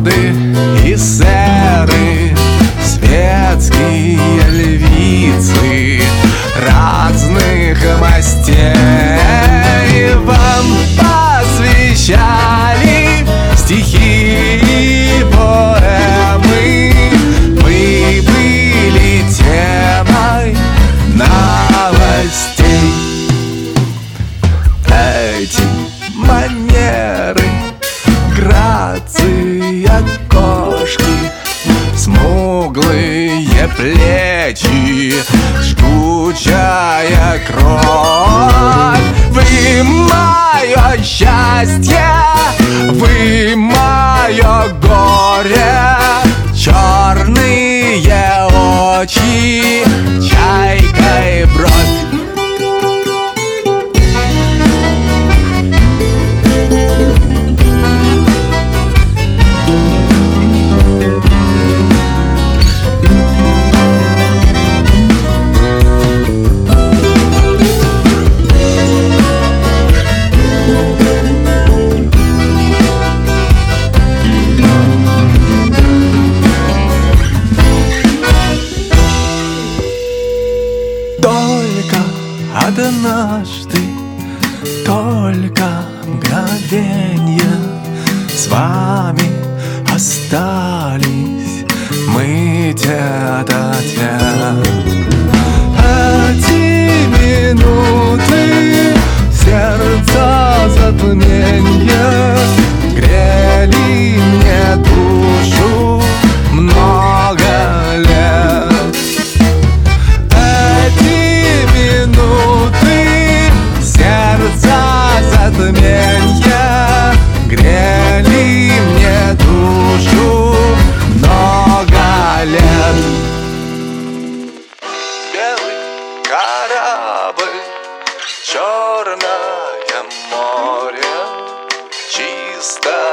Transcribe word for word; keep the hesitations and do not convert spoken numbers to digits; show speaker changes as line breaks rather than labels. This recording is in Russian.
лорды и сэры, светские львицы разных мастей вам посвящали стихи и поэмы. Вы были темой новостей. Эти манеры, грация кошки, смуглые плечи, жгучая кровь. Вы мое счастье, вы мое горе, черные очи, чайкой бровь. Только однажды, только мгновенья с вами остались мы тет-а-тет. Эти минуты сердца затмения грели мне душу много лет. Затмения грели мне душу много лет. Белый корабль, черное море, чисто